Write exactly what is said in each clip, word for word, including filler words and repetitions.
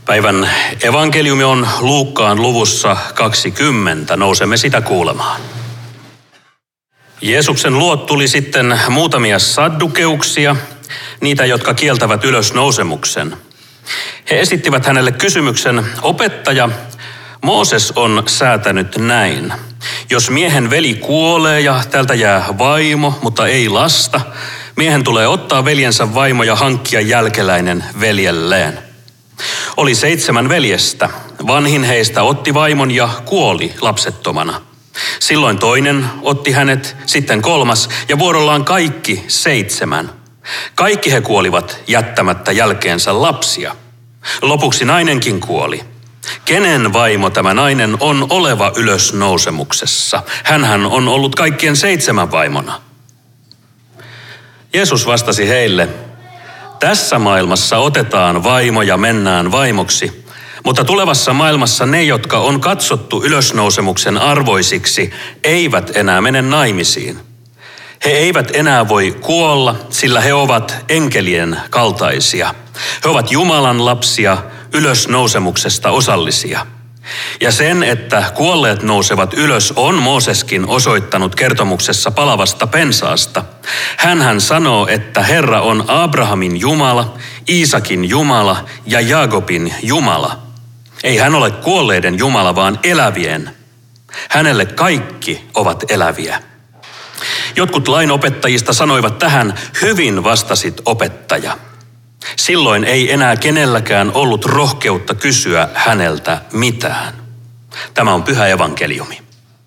Päivän evankeliumi on Luukkaan luvussa kaksikymmentä. Nousemme sitä kuulemaan. Jeesuksen luo tuli sitten muutamia saddukeuksia, niitä, jotka kieltävät ylösnousemuksen. He esittivät hänelle kysymyksen: opettaja, Mooses on säätänyt näin. Jos miehen veli kuolee ja tältä jää vaimo, mutta ei lasta, miehen tulee ottaa veljensä vaimo ja hankkia jälkeläinen veljelleen. Oli seitsemän veljestä. Vanhin heistä otti vaimon ja kuoli lapsettomana. Silloin toinen otti hänet, sitten kolmas ja vuorollaan kaikki seitsemän. Kaikki he kuolivat jättämättä jälkeensä lapsia. Lopuksi nainenkin kuoli. Kenen vaimo tämä nainen on oleva ylösnousemuksessa? Hänhän on ollut kaikkien seitsemän vaimona. Jeesus vastasi heille: tässä maailmassa otetaan vaimo ja mennään vaimoksi, mutta tulevassa maailmassa ne, jotka on katsottu ylösnousemuksen arvoisiksi, eivät enää mene naimisiin. He eivät enää voi kuolla, sillä he ovat enkelien kaltaisia. He ovat Jumalan lapsia, ylösnousemuksesta osallisia. Ja sen, että kuolleet nousevat ylös, on Mooseskin osoittanut kertomuksessa palavasta pensaasta. Hänhän sanoo, että Herra on Abrahamin Jumala, Iisakin Jumala ja Jaakobin Jumala. Ei hän ole kuolleiden Jumala, vaan elävien. Hänelle kaikki ovat eläviä. Jotkut lainopettajista sanoivat tähän: hyvin vastasit, opettaja. Silloin ei enää kenelläkään ollut rohkeutta kysyä häneltä mitään. Tämä on pyhä evankeliumi.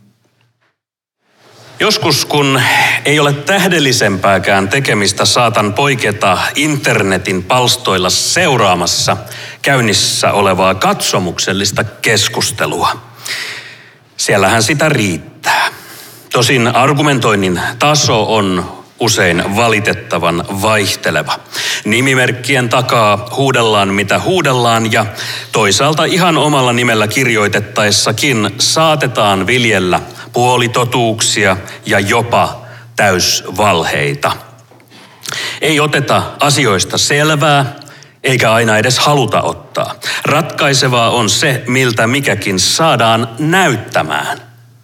Joskus, kun ei ole tähdellisempääkään tekemistä, saatan poiketa internetin palstoilla seuraamassa käynnissä olevaa katsomuksellista keskustelua. Siellähän sitä riittää. Tosin argumentoinnin taso on usein valitettavan vaihteleva. Nimimerkkien takaa huudellaan mitä huudellaan ja toisaalta ihan omalla nimellä kirjoitettaessakin saatetaan viljellä puolitotuuksia ja jopa täysvalheita. Ei oteta asioista selvää eikä aina edes haluta ottaa. Ratkaisevaa on se, miltä mikäkin saadaan näyttämään.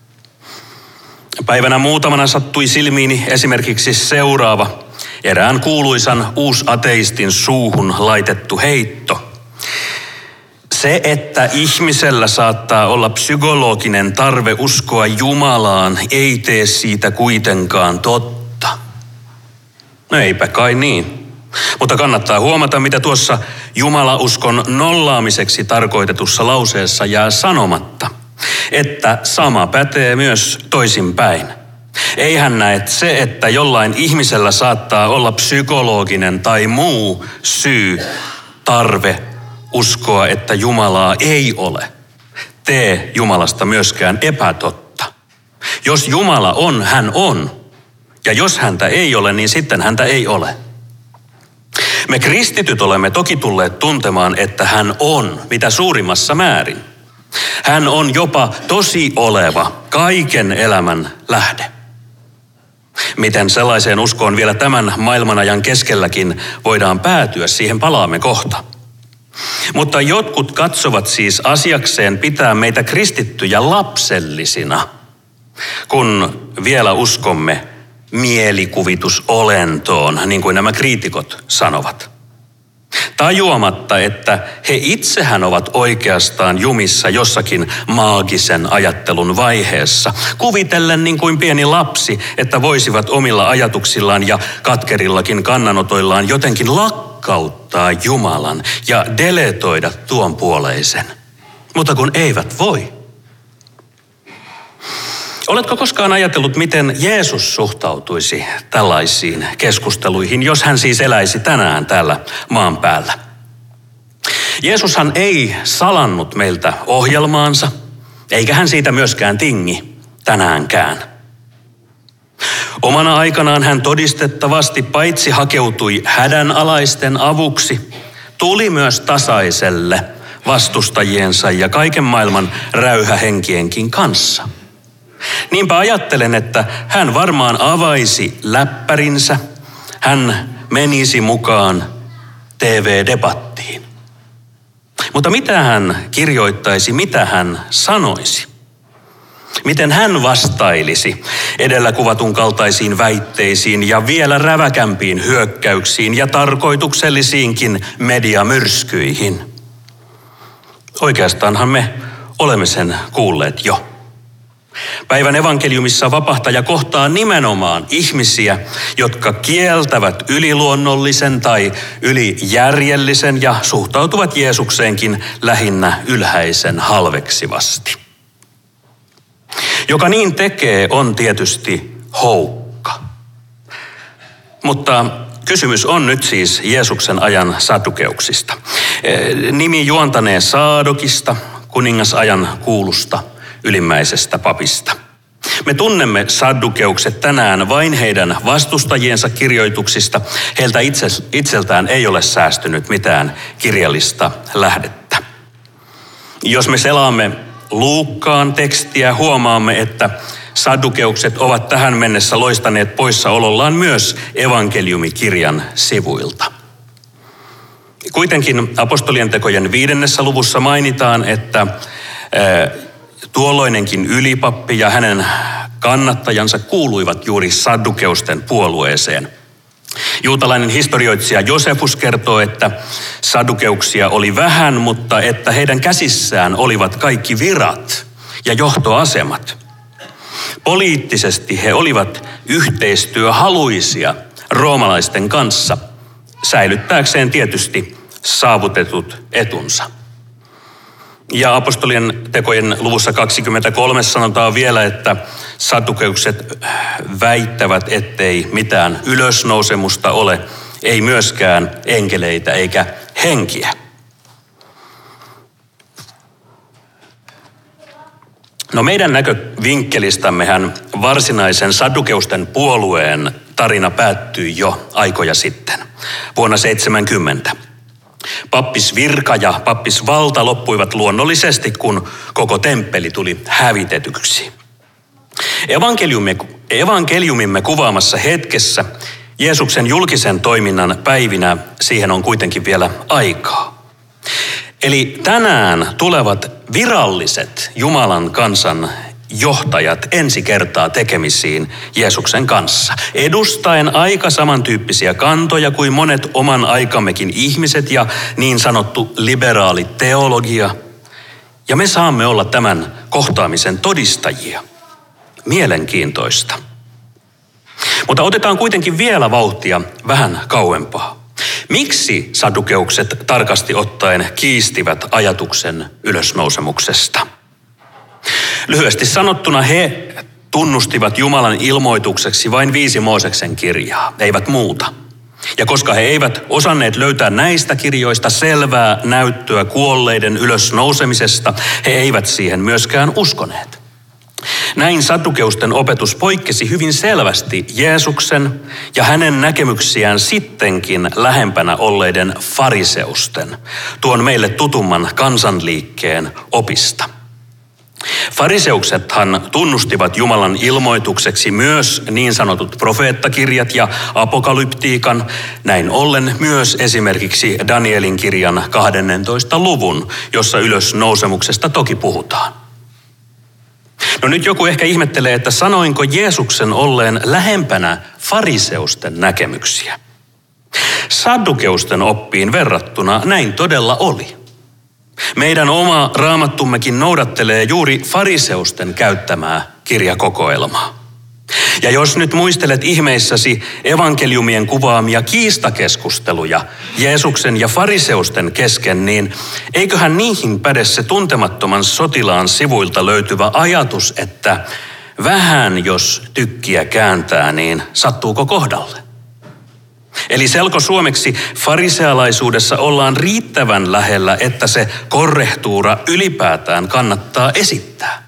Päivänä muutamana sattui silmiini esimerkiksi seuraava erään kuuluisan uusateistin suuhun laitettu heitto. Se, että ihmisellä saattaa olla psykologinen tarve uskoa Jumalaan, ei tee siitä kuitenkaan totta. No eipä kai niin. Mutta kannattaa huomata, mitä tuossa jumalauskon nollaamiseksi tarkoitetussa lauseessa jää sanomatta. Että sama pätee myös toisinpäin. Eihän näe se, että jollain ihmisellä saattaa olla psykologinen tai muu syy, tarve uskoa, että Jumalaa ei ole, tee Jumalasta myöskään epätotta. Jos Jumala on, hän on. Ja jos häntä ei ole, niin sitten häntä ei ole. Me kristityt olemme toki tulleet tuntemaan, että hän on mitä suurimmassa määrin. Hän on jopa tosi oleva, kaiken elämän lähde. Miten sellaiseen uskoon vielä tämän maailmanajan keskelläkin voidaan päätyä, siihen palaamme kohta. Mutta jotkut katsovat siis asiakseen pitää meitä kristittyjä lapsellisina, kun vielä uskomme mielikuvitusolentoon, niin kuin nämä kriitikot sanovat. Tajuamatta, että he itsehän ovat oikeastaan jumissa jossakin maagisen ajattelun vaiheessa, kuvitellen niin kuin pieni lapsi, että voisivat omilla ajatuksillaan ja katkerillakin kannanotoillaan jotenkin lakkauttaa Jumalan ja deletoida tuon puoleisen. Mutta kun eivät voi. Oletko koskaan ajatellut, miten Jeesus suhtautuisi tällaisiin keskusteluihin, jos hän siis eläisi tänään täällä maan päällä? Jeesushan ei salannut meiltä ohjelmaansa, eikä hän siitä myöskään tingi tänäänkään. Omana aikanaan hän todistettavasti paitsi hakeutui hädänalaisten avuksi, tuli myös tasaiselle vastustajiensa ja kaiken maailman räyhähenkienkin kanssa. Niinpä ajattelen, että hän varmaan avaisi läppärinsä, hän menisi mukaan T V-debattiin. Mutta mitä hän kirjoittaisi, mitä hän sanoisi? Miten hän vastailisi edellä kuvatun kaltaisiin väitteisiin ja vielä räväkämpiin hyökkäyksiin ja tarkoituksellisiinkin mediamyrskyihin? Oikeastaanhan me olemme sen kuulleet jo. Päivän evankeliumissa vapahtaja kohtaa nimenomaan ihmisiä, jotka kieltävät yliluonnollisen tai ylijärjellisen ja suhtautuvat Jeesukseenkin lähinnä ylhäisen halveksivasti. Joka niin tekee, on tietysti houkka. Mutta kysymys on nyt siis Jeesuksen ajan saddukeuksista. Nimi juontanee Saadokista, kuningasajan kuulusta ylimmäisestä papista. Me tunnemme saddukeukset tänään vain heidän vastustajiensa kirjoituksista. Heiltä itse, itseltään ei ole säästynyt mitään kirjallista lähdettä. Jos me selaamme Luukkaan tekstiä, huomaamme, että saddukeukset ovat tähän mennessä loistaneet poissaolollaan myös evankeliumikirjan sivuilta. Kuitenkin apostolien tekojen viidennessä luvussa mainitaan, että tuolloinenkin ylipappi ja hänen kannattajansa kuuluivat juuri saddukeusten puolueeseen. Juutalainen historioitsija Josefus kertoo, että saddukeuksia oli vähän, mutta että heidän käsissään olivat kaikki virat ja johtoasemat. Poliittisesti he olivat yhteistyöhaluisia roomalaisten kanssa, säilyttääkseen tietysti saavutetut etunsa. Ja apostolien tekojen luvussa kaksikymmentäkolme sanotaan vielä, että saddukeukset väittävät, ettei mitään ylösnousemusta ole, ei myöskään enkeleitä eikä henkiä. No meidän näkövinkkelistämmehän varsinaisen saddukeusten puolueen tarina päättyi jo aikoja sitten, vuonna seitsemänkymmentä. Pappisvirka ja pappisvalta loppuivat luonnollisesti, kun koko temppeli tuli hävitetyksi. Evankeliumimme, evankeliumimme kuvaamassa hetkessä, Jeesuksen julkisen toiminnan päivinä, siihen on kuitenkin vielä aikaa. Eli tänään tulevat viralliset Jumalan kansan johtajat ensi kertaa tekemisiin Jeesuksen kanssa, edustaen aika samantyyppisiä kantoja kuin monet oman aikammekin ihmiset ja niin sanottu liberaali teologia. Ja me saamme olla tämän kohtaamisen todistajia. Mielenkiintoista. Mutta otetaan kuitenkin vielä vauhtia vähän kauempaa. Miksi saddukeukset tarkasti ottaen kiistivät ajatuksen ylösnousemuksesta? Lyhyesti sanottuna he tunnustivat Jumalan ilmoitukseksi vain viisi Mooseksen kirjaa, eivät muuta. Ja koska he eivät osanneet löytää näistä kirjoista selvää näyttöä kuolleiden ylösnousemisesta, he eivät siihen myöskään uskoneet. Näin saddukeusten opetus poikkesi hyvin selvästi Jeesuksen ja hänen näkemyksiään sittenkin lähempänä olleiden fariseusten, tuon meille tutumman kansanliikkeen opista. Fariseuksethan tunnustivat Jumalan ilmoitukseksi myös niin sanotut profeettakirjat ja apokalyptiikan, näin ollen myös esimerkiksi Danielin kirjan kahdennentoista luvun, jossa ylösnousemuksesta toki puhutaan. No nyt joku ehkä ihmettelee, että sanoinko Jeesuksen olleen lähempänä fariseusten näkemyksiä. Saddukeusten oppiin verrattuna näin todella oli. Meidän oma raamattummekin noudattelee juuri fariseusten käyttämää kirjakokoelmaa. Ja jos nyt muistelet ihmeissäsi evankeliumien kuvaamia kiistakeskusteluja Jeesuksen ja fariseusten kesken, niin eiköhän niihin päde se tuntemattoman sotilaan sivuilta löytyvä ajatus, että vähän jos tykkiä kääntää, niin sattuuko kohdalle? Eli selkosuomeksi farisealaisuudessa ollaan riittävän lähellä, että se korrehtuura ylipäätään kannattaa esittää.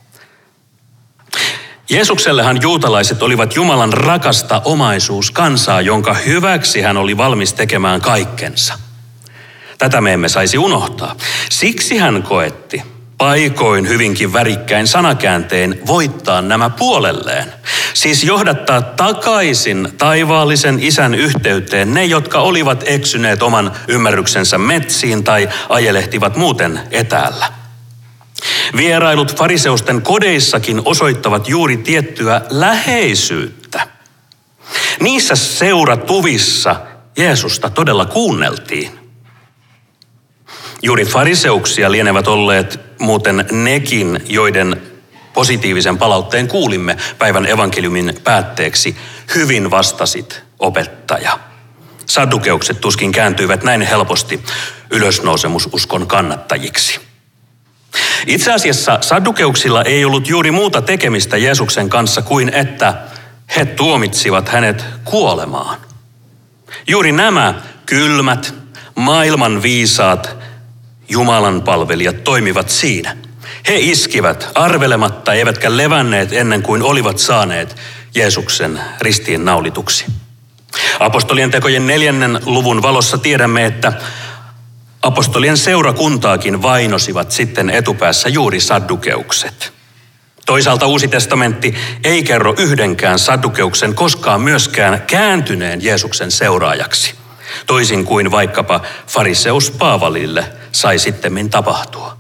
Jeesuksellehan juutalaiset olivat Jumalan rakasta omaisuuskansaa, jonka hyväksi hän oli valmis tekemään kaikkensa. Tätä me emme saisi unohtaa. Siksi hän koetti paikoin hyvinkin värikkäin sanakääntein voittaa nämä puolelleen. Siis johdattaa takaisin taivaallisen isän yhteyteen ne, jotka olivat eksyneet oman ymmärryksensä metsiin tai ajelehtivat muuten etäällä. Vierailut fariseusten kodeissakin osoittavat juuri tiettyä läheisyyttä. Niissä seuratuvissa Jeesusta todella kuunneltiin. Juuri fariseuksia lienevät olleet muuten nekin, joiden positiivisen palautteen kuulimme päivän evankeliumin päätteeksi. Hyvin vastasit, opettaja. Saddukeukset tuskin kääntyivät näin helposti ylösnousemususkon kannattajiksi. Itse asiassa saddukeuksilla ei ollut juuri muuta tekemistä Jeesuksen kanssa kuin että he tuomitsivat hänet kuolemaan. Juuri nämä kylmät, maailman viisaat Jumalan palvelijat toimivat siinä. He iskivät arvelematta eivätkä levänneet ennen kuin olivat saaneet Jeesuksen ristiin naulituksi. Apostolien tekojen neljännen luvun valossa tiedämme, että apostolien seurakuntaakin vainosivat sitten etupäässä juuri saddukeukset. Toisaalta Uusi testamentti ei kerro yhdenkään saddukeuksen koskaan myöskään kääntyneen Jeesuksen seuraajaksi, toisin kuin vaikkapa fariseus Paavalille sai sittemmin tapahtua.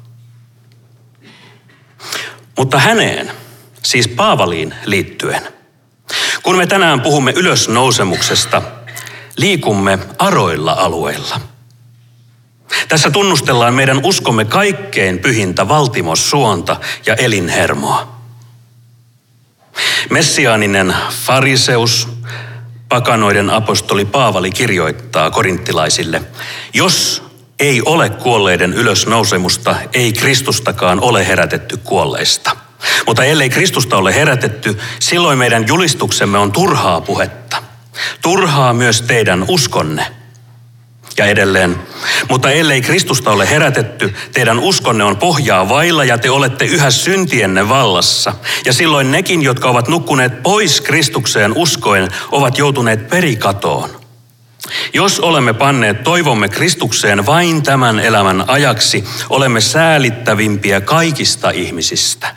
Mutta häneen, siis Paavaliin liittyen, kun me tänään puhumme ylösnousemuksesta, liikumme aroilla alueilla. Tässä tunnustellaan meidän uskomme kaikkein pyhintä valtimossuonta ja elinhermoa. Messiaaninen fariseus, pakanoiden apostoli Paavali kirjoittaa korinttilaisille: jos ei ole kuolleiden ylösnousemusta, ei Kristustakaan ole herätetty kuolleista. Mutta ellei Kristusta ole herätetty, silloin meidän julistuksemme on turhaa puhetta. Turhaa myös teidän uskonne. Ja edelleen, mutta ellei Kristusta ole herätetty, teidän uskonne on pohjaa vailla ja te olette yhä syntienne vallassa. Ja silloin nekin, jotka ovat nukkuneet pois Kristukseen uskoen, ovat joutuneet perikatoon. Jos olemme panneet toivomme Kristukseen vain tämän elämän ajaksi, olemme säälittävimpiä kaikista ihmisistä.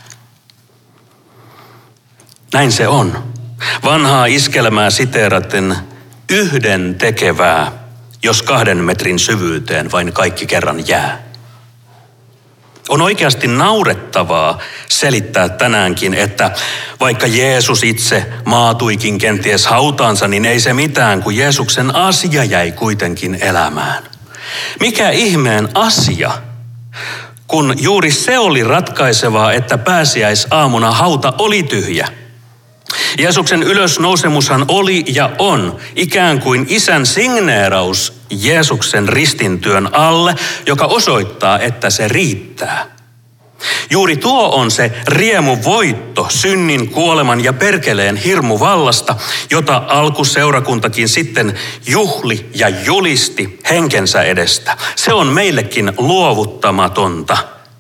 Näin se on. Vanhaa iskelmää siteeraten yhden tekevää, jos kahden metrin syvyyteen vain kaikki kerran jää. On oikeasti naurettavaa selittää tänäänkin, että vaikka Jeesus itse maatuikin kenties hautaansa, niin ei se mitään, kun Jeesuksen asia jäi kuitenkin elämään. Mikä ihmeen asia, kun juuri se oli ratkaisevaa, että pääsiäisaamuna hauta oli tyhjä. Jeesuksen ylösnousemushan oli ja on ikään kuin isän signeeraus Jeesuksen ristintyön alle, joka osoittaa, että se riittää. Juuri tuo on se riemuvoitto synnin, kuoleman ja perkeleen hirmuvallasta, jota alkuseurakuntakin sitten juhli ja julisti henkensä edestä. Se on meillekin luovuttamatonta.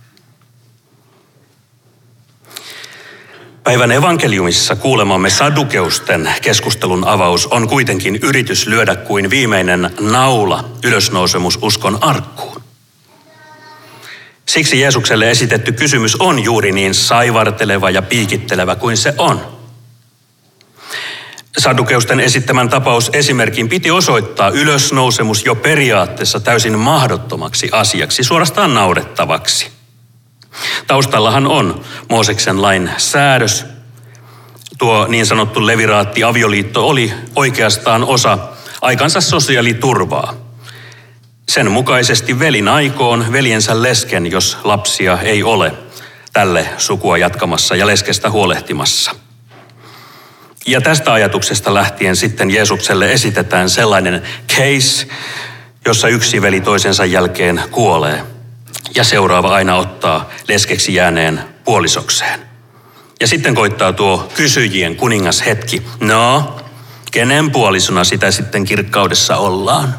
Päivän evankeliumissa kuulemamme saddukeusten keskustelun avaus on kuitenkin yritys lyödä kuin viimeinen naula ylösnousemususkon arkkuun. Siksi Jeesukselle esitetty kysymys on juuri niin saivarteleva ja piikittelevä kuin se on. Saddukeusten esittämän tapaus esimerkin piti osoittaa ylösnousemus jo periaatteessa täysin mahdottomaksi asiaksi, suorastaan naurettavaksi. Taustallahan on Mooseksen lain säädös. Tuo niin sanottu leviraatti-avioliitto oli oikeastaan osa aikansa sosiaaliturvaa. Sen mukaisesti veli naikoon veljensä lesken, jos lapsia ei ole, tälle sukua jatkamassa ja leskestä huolehtimassa. Ja tästä ajatuksesta lähtien sitten Jeesukselle esitetään sellainen case, jossa yksi veli toisensa jälkeen kuolee. Ja seuraava aina ottaa leskeksi jääneen puolisokseen. Ja sitten koittaa tuo kysyjien kuningas hetki. No, kenen puolisona sitä sitten kirkkaudessa ollaan?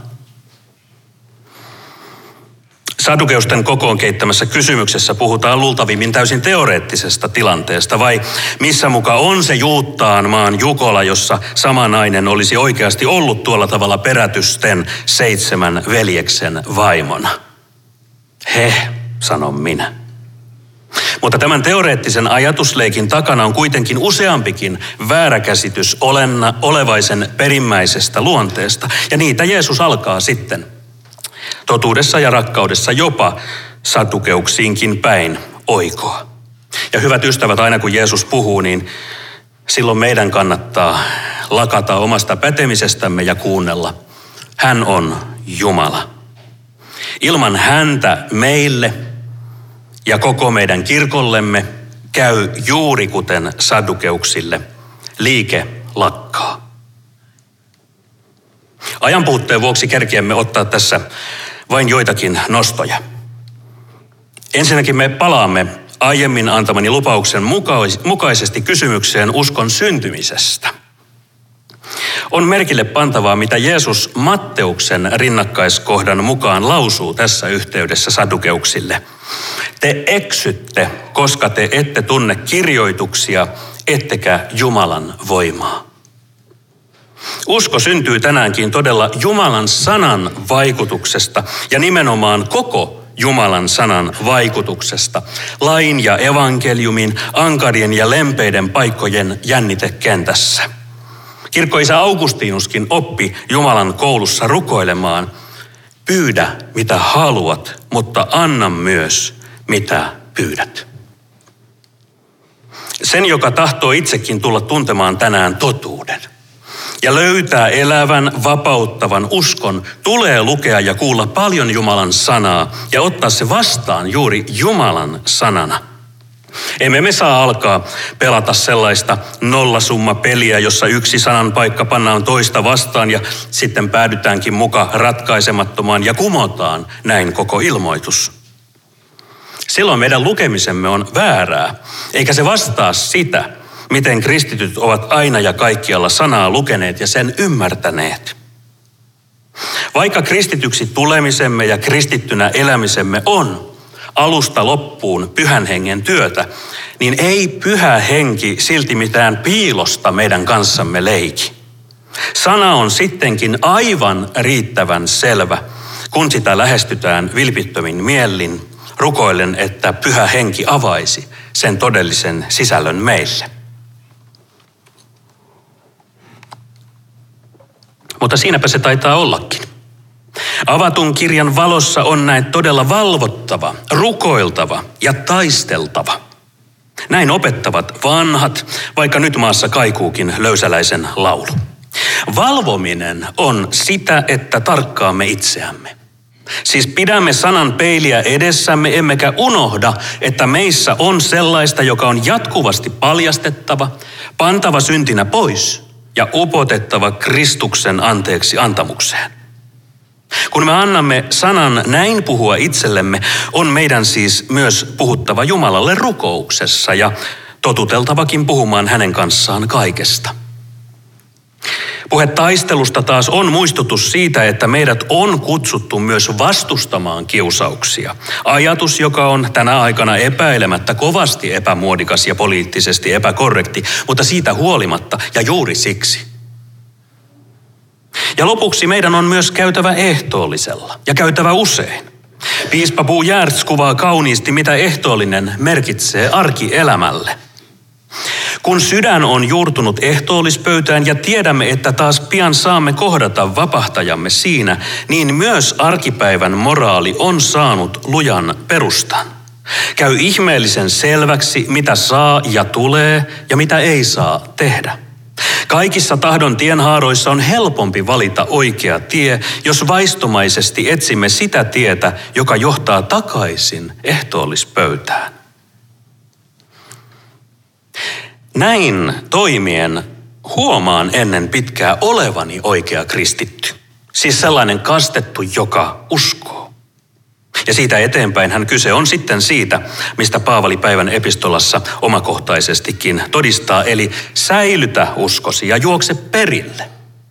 Saddukeusten kokoon keittämässä kysymyksessä puhutaan luultavimmin täysin teoreettisesta tilanteesta, vai missä muka on se Juuttaan maan Jukola, jossa sama nainen olisi oikeasti ollut tuolla tavalla perätysten seitsemän veljeksen vaimona? He, sanon minä. Mutta tämän teoreettisen ajatusleikin takana on kuitenkin useampikin väärä käsitys olenna, olevaisen perimmäisestä luonteesta. Ja niitä Jeesus alkaa sitten totuudessa ja rakkaudessa jopa sadukeuksiinkin päin oikoa. Ja hyvät ystävät, aina kun Jeesus puhuu, niin silloin meidän kannattaa lakata omasta pätemisestämme ja kuunnella. Hän on Jumala. Ilman häntä meille ja koko meidän kirkollemme käy juuri kuten sadukeuksille. Liike lakkaa. Ajan puutteen vuoksi kerkiämme ottaa tässä vain joitakin nostoja. Ensinnäkin me palaamme aiemmin antamani lupauksen mukaisesti kysymykseen uskon syntymisestä. On merkille pantavaa, mitä Jeesus Matteuksen rinnakkaiskohdan mukaan lausuu tässä yhteydessä sadukeuksille. Te eksytte, koska te ette tunne kirjoituksia, ettekä Jumalan voimaa. Usko syntyy tänäänkin todella Jumalan sanan vaikutuksesta ja nimenomaan koko Jumalan sanan vaikutuksesta. Lain ja evankeliumin, ankarien ja lempeiden paikkojen jännitekentässä. Kirkkoisä Augustinuskin oppi Jumalan koulussa rukoilemaan. Pyydä mitä haluat, mutta anna myös mitä pyydät. Sen, joka tahtoo itsekin tulla tuntemaan tänään totuuden ja löytää elävän, vapauttavan uskon, tulee lukea ja kuulla paljon Jumalan sanaa ja ottaa se vastaan juuri Jumalan sanana. Emme me saa alkaa pelata sellaista nollasummapeliä, jossa yksi sanan paikka pannaan toista vastaan ja sitten päädytäänkin muka ratkaisemattomaan ja kumotaan näin koko ilmoitus. Silloin meidän lukemisemme on väärää, eikä se vastaa sitä, miten kristityt ovat aina ja kaikkialla sanaa lukeneet ja sen ymmärtäneet. Vaikka kristityksi tulemisemme ja kristittynä elämisemme on alusta loppuun pyhän hengen työtä, niin ei pyhä henki silti mitään piilosta meidän kanssamme leiki. Sana on sittenkin aivan riittävän selvä, kun sitä lähestytään vilpittömin mielin, rukoillen, että pyhä henki avaisi sen todellisen sisällön meille. Mutta siinäpä se taitaa ollakin. Avatun kirjan valossa on näin todella valvottava, rukoiltava ja taisteltava. Näin opettavat vanhat, vaikka nyt maassa kaikuukin löysäläisen laulu. Valvominen on sitä, että tarkkaamme itseämme. Siis pidämme sanan peiliä edessämme, emmekä unohda, että meissä on sellaista, joka on jatkuvasti paljastettava, pantava syntinä pois ja upotettava Kristuksen anteeksi antamukseen. Kun me annamme sanan näin puhua itsellemme, on meidän siis myös puhuttava Jumalalle rukouksessa ja totuteltavakin puhumaan hänen kanssaan kaikesta. Puhe taistelusta taas on muistutus siitä, että meidät on kutsuttu myös vastustamaan kiusauksia. Ajatus, joka on tänä aikana epäilemättä kovasti epämuodikas ja poliittisesti epäkorrekti, mutta siitä huolimatta ja juuri siksi. Ja lopuksi meidän on myös käytävä ehtoollisella ja käytävä usein. Piispa Bo Giertz kuvaa kauniisti, mitä ehtoollinen merkitsee arkielämälle. Kun sydän on juurtunut ehtoollispöytään ja tiedämme, että taas pian saamme kohdata vapahtajamme siinä, niin myös arkipäivän moraali on saanut lujan perustan. Käy ihmeellisen selväksi, mitä saa ja tulee ja mitä ei saa tehdä. Kaikissa tahdon tienhaaroissa on helpompi valita oikea tie, jos vaistomaisesti etsimme sitä tietä, joka johtaa takaisin ehtoollispöytään. Näin toimien huomaan ennen pitkää olevani oikea kristitty. Siis sellainen kastettu, joka uskoo. Ja siitä eteenpäin hän kyse on sitten siitä, mistä Paavali päivän epistolassa omakohtaisestikin todistaa, eli säilytä uskosi ja juokse perille.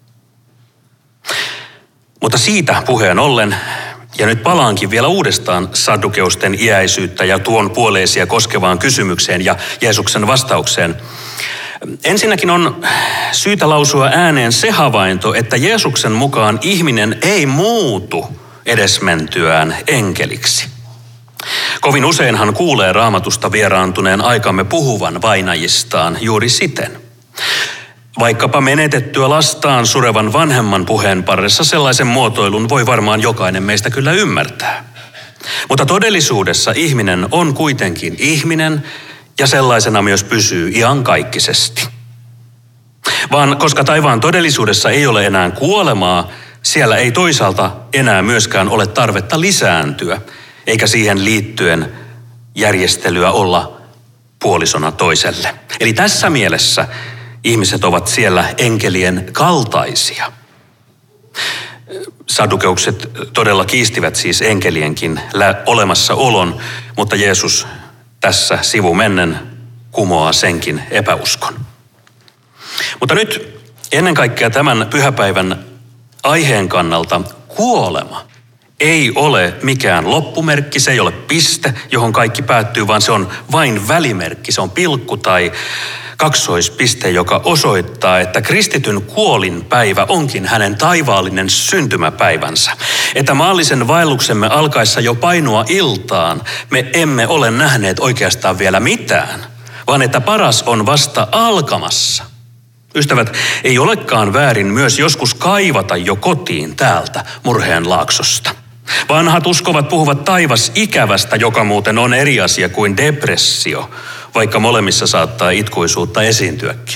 Mutta siitä puheen ollen, ja nyt palaankin vielä uudestaan saddukeusten iäisyyttä ja tuon puoleisia koskevaan kysymykseen ja Jeesuksen vastaukseen. Ensinnäkin on syytä lausua ääneen se havainto, että Jeesuksen mukaan ihminen ei muutu edesmentyään enkeliksi. Kovin useinhan kuulee Raamatusta vieraantuneen aikamme puhuvan vainajistaan juuri siten. Vaikkapa menetettyä lastaan surevan vanhemman puheen parissa sellaisen muotoilun voi varmaan jokainen meistä kyllä ymmärtää. Mutta todellisuudessa ihminen on kuitenkin ihminen ja sellaisena myös pysyy iankaikkisesti. Vaan koska taivaan todellisuudessa ei ole enää kuolemaa, siellä ei toisaalta enää myöskään ole tarvetta lisääntyä, eikä siihen liittyen järjestelyä olla puolisona toiselle. Eli tässä mielessä ihmiset ovat siellä enkelien kaltaisia. Sadukeukset todella kiistivät siis enkelienkin olemassaolon, mutta Jeesus tässä sivumennen kumoaa senkin epäuskon. Mutta nyt ennen kaikkea tämän pyhäpäivän aiheen kannalta kuolema ei ole mikään loppumerkki, se ei ole piste, johon kaikki päättyy, vaan se on vain välimerkki, se on pilkku tai kaksoispiste, joka osoittaa, että kristityn kuolinpäivä onkin hänen taivaallinen syntymäpäivänsä. Että maallisen vaelluksemme alkaessa jo painua iltaan, me emme ole nähneet oikeastaan vielä mitään, vaan että paras on vasta alkamassa. Ystävät, ei olekaan väärin myös joskus kaivata jo kotiin täältä Murheen laaksosta. Vanhat uskovat puhuvat taivas ikävästä, joka muuten on eri asia kuin depressio, vaikka molemmissa saattaa itkuisuutta esiintyäkin.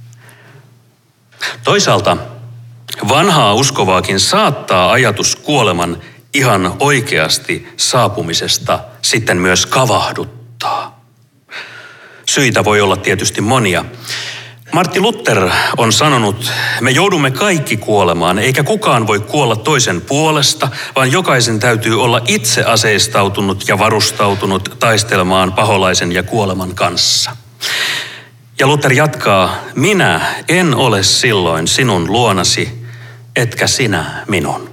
Toisaalta vanhaa uskovaakin saattaa ajatus kuoleman ihan oikeasti saapumisesta sitten myös kavahduttaa. Syitä voi olla tietysti monia. Martti Luther on sanonut, me joudumme kaikki kuolemaan, eikä kukaan voi kuolla toisen puolesta, vaan jokaisen täytyy olla itse aseistautunut ja varustautunut taistelemaan paholaisen ja kuoleman kanssa. Ja Luther jatkaa, minä en ole silloin sinun luonasi, etkä sinä minun.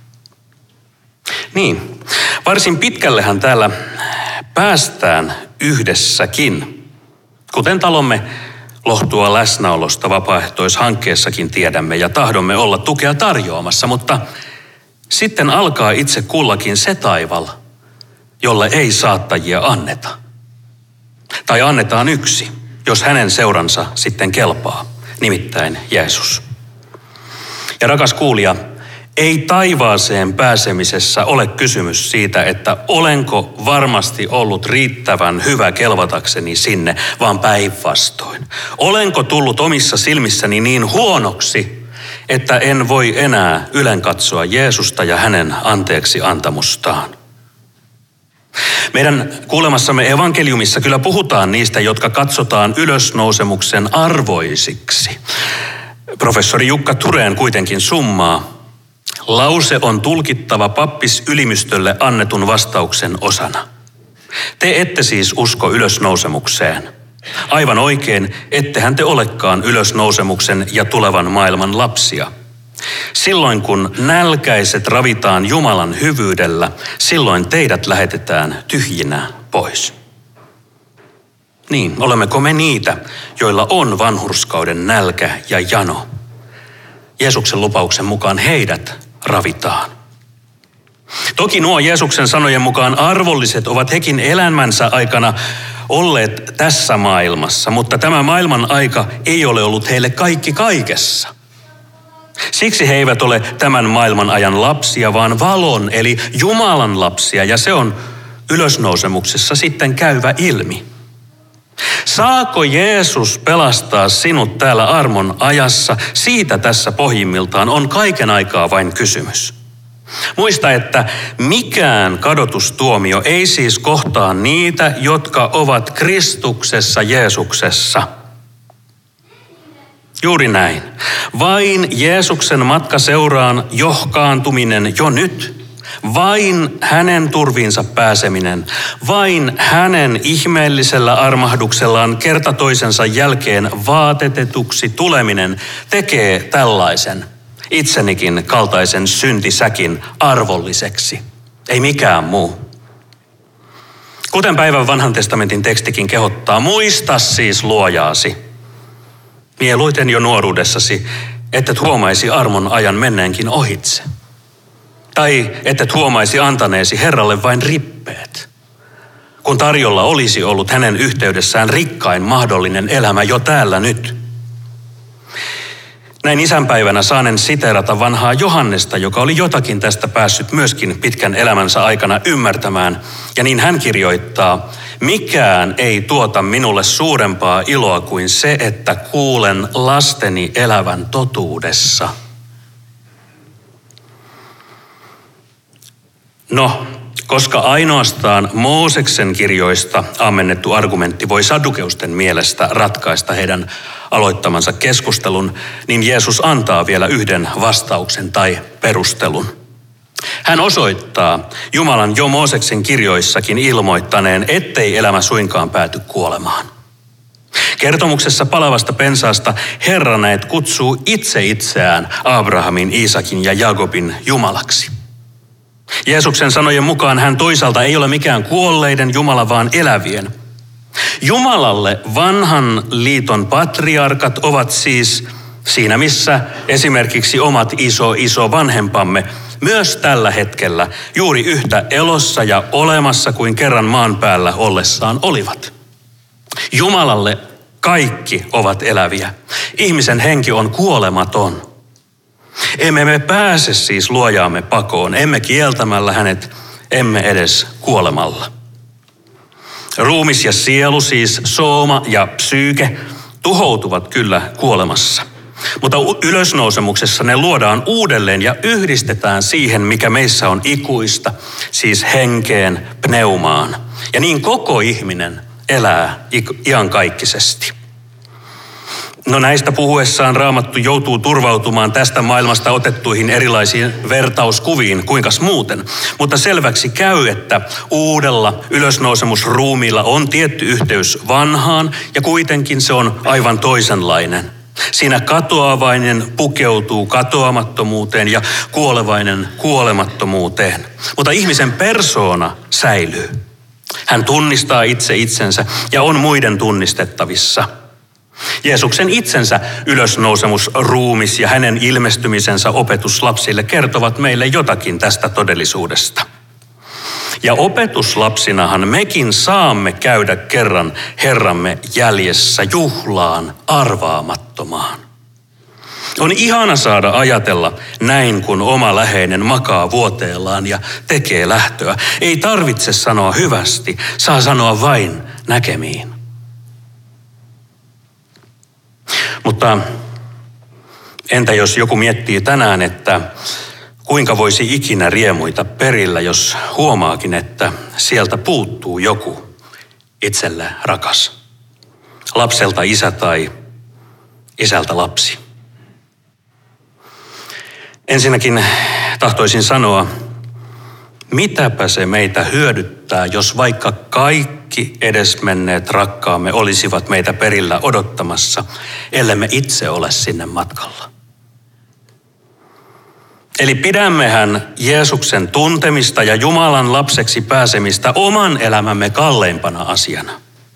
Niin, varsin pitkällehän täällä päästään yhdessäkin, kuten talomme lohtua läsnäolosta vapaaehtoishankkeessakin tiedämme ja tahdomme olla tukea tarjoamassa, mutta sitten alkaa itse kullakin se taival, jolle ei saattajia anneta. Tai annetaan yksi, jos hänen seuransa sitten kelpaa, nimittäin Jeesus. Ja rakas kuulija, ei taivaaseen pääsemisessä ole kysymys siitä, että olenko varmasti ollut riittävän hyvä kelvatakseni sinne, vaan päinvastoin. Olenko tullut omissa silmissäni niin huonoksi, että en voi enää ylenkatsoa Jeesusta ja hänen anteeksi antamustaan. Meidän kuulemassamme evankeliumissa kyllä puhutaan niistä, jotka katsotaan ylösnousemuksen arvoisiksi. Professori Jukka Thurén kuitenkin summaa. Lause on tulkittava pappisylimystölle annetun vastauksen osana. Te ette siis usko ylösnousemukseen. Aivan oikein, ettehän te olekaan ylösnousemuksen ja tulevan maailman lapsia. Silloin kun nälkäiset ravitaan Jumalan hyvyydellä, silloin teidät lähetetään tyhjinä pois. Niin, olemmeko me niitä, joilla on vanhurskauden nälkä ja jano? Jeesuksen lupauksen mukaan heidät ravitaan. Toki nuo Jeesuksen sanojen mukaan arvolliset ovat hekin elämänsä aikana olleet tässä maailmassa, mutta tämä maailman aika ei ole ollut heille kaikki kaikessa. Siksi he eivät ole tämän maailman ajan lapsia, vaan valon eli Jumalan lapsia, ja se on ylösnousemuksessa sitten käyvä ilmi. Saako Jeesus pelastaa sinut täällä armon ajassa? Siitä tässä pohjimmiltaan on kaiken aikaa vain kysymys. Muista, että mikään kadotustuomio ei siis kohtaa niitä, jotka ovat Kristuksessa Jeesuksessa. Juuri näin. Vain Jeesuksen matka seuraan johkaantuminen jo nyt. Vain hänen turviinsa pääseminen, vain hänen ihmeellisellä armahduksellaan kerta toisensa jälkeen vaatetetuksi tuleminen tekee tällaisen itsenikin kaltaisen syntisäkin arvolliseksi. Ei mikään muu. Kuten päivän vanhan testamentin tekstikin kehottaa, muista siis luojaasi. Mieluiten jo nuoruudessasi, ettet huomaisi armon ajan menneenkin ohitse. Tai ettet huomaisi antaneesi Herralle vain rippeet. kun tarjolla olisi ollut hänen yhteydessään rikkain mahdollinen elämä jo täällä nyt. Näin isänpäivänä saanen siteerata vanhaa Johannesta, joka oli jotakin tästä päässyt myöskin pitkän elämänsä aikana ymmärtämään. Ja niin hän kirjoittaa, mikään ei tuota minulle suurempaa iloa kuin se, että kuulen lasteni elävän totuudessa. No, koska ainoastaan Mooseksen kirjoista ammennettu argumentti voi sadukeusten mielestä ratkaista heidän aloittamansa keskustelun, niin Jeesus antaa vielä yhden vastauksen tai perustelun. Hän osoittaa Jumalan jo Mooseksen kirjoissakin ilmoittaneen, ettei elämä suinkaan pääty kuolemaan. Kertomuksessa palavasta pensaasta Herra näet kutsuu itse itseään Abrahamin, Iisakin ja Jakobin Jumalaksi. Jeesuksen sanojen mukaan hän toisaalta ei ole mikään kuolleiden Jumala, vaan elävien. Jumalalle vanhan liiton patriarkat ovat siis siinä, missä esimerkiksi omat iso iso vanhempamme myös tällä hetkellä juuri yhtä elossa ja olemassa kuin kerran maan päällä ollessaan olivat. Jumalalle kaikki ovat eläviä. Ihmisen henki on kuolematon. Emme me pääse siis luojaamme pakoon, emme kieltämällä hänet, emme edes kuolemalla. Ruumis ja sielu, siis sooma ja psyyke, tuhoutuvat kyllä kuolemassa. Mutta ylösnousemuksessa ne luodaan uudelleen ja yhdistetään siihen, mikä meissä on ikuista, siis henkeen, pneumaan. Ja niin koko ihminen elää iankaikkisesti. No näistä puhuessaan Raamattu joutuu turvautumaan tästä maailmasta otettuihin erilaisiin vertauskuviin, kuinkas muuten. Mutta selväksi käy, että uudella ylösnousemusruumiilla on tietty yhteys vanhaan ja kuitenkin se on aivan toisenlainen. Siinä katoavainen pukeutuu katoamattomuuteen ja kuolevainen kuolemattomuuteen. Mutta ihmisen persoona säilyy. Hän tunnistaa itse itsensä ja on muiden tunnistettavissa. Jeesuksen itsensä ylösnousemusruumis ja hänen ilmestymisensä opetuslapsille kertovat meille jotakin tästä todellisuudesta. Ja opetuslapsinahan mekin saamme käydä kerran Herramme jäljessä juhlaan arvaamattomaan. On ihana saada ajatella näin, kun oma läheinen makaa vuoteellaan ja tekee lähtöä. Ei tarvitse sanoa hyvästi, saa sanoa vain näkemiin. Mutta entä jos joku miettii tänään, että kuinka voisi ikinä riemuita perillä, jos huomaakin, että sieltä puuttuu joku itselle rakas. Lapselta isä tai isältä lapsi. Ensinnäkin tahtoisin sanoa, mitäpä se meitä hyödyttää, jos vaikka kaikki edesmenneet rakkaamme olisivat meitä perillä odottamassa, ellemme itse ole sinne matkalla. Eli pidämmehän Jeesuksen tuntemista ja Jumalan lapseksi pääsemistä oman elämämme kalleimpana asiana.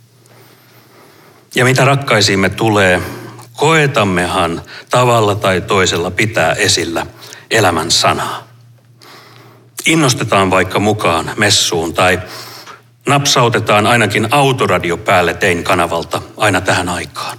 Ja mitä rakkaisiimme tulee, koetammehan tavalla tai toisella pitää esillä elämän sanaa. Innostetaan vaikka mukaan messuun tai napsautetaan ainakin autoradio päälle tein kanavalta aina tähän aikaan.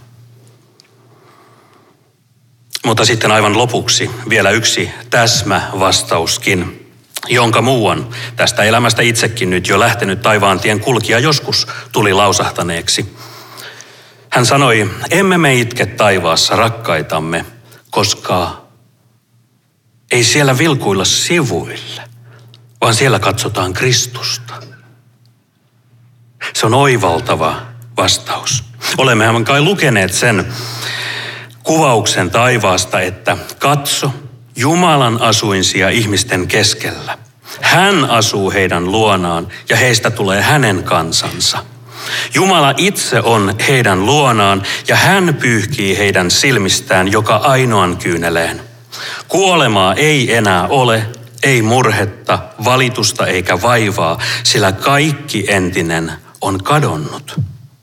Mutta sitten aivan lopuksi vielä yksi täsmävastauskin, jonka muuan tästä elämästä itsekin nyt jo lähtenyt taivaantien kulkija joskus tuli lausahtaneeksi. Hän sanoi, emme me itke taivaassa rakkaitamme, koska ei siellä vilkuilla sivuille, vaan siellä katsotaan Kristusta. Se on oivaltava vastaus. Olemmehan kai lukeneet sen kuvauksen taivaasta, että katso Jumalan asuinsia ihmisten keskellä. Hän asuu heidän luonaan ja heistä tulee hänen kansansa. Jumala itse on heidän luonaan ja hän pyyhkii heidän silmistään joka ainoan kyyneleen. Kuolemaa ei enää ole, ei murhetta, valitusta eikä vaivaa, sillä kaikki entinen on kadonnut.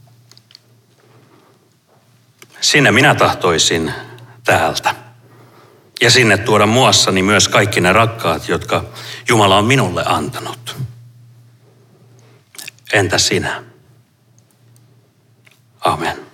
Sinne minä tahtoisin täältä. Ja sinne tuoda muassani myös kaikki ne rakkaat, jotka Jumala on minulle antanut. Entä sinä? Amen.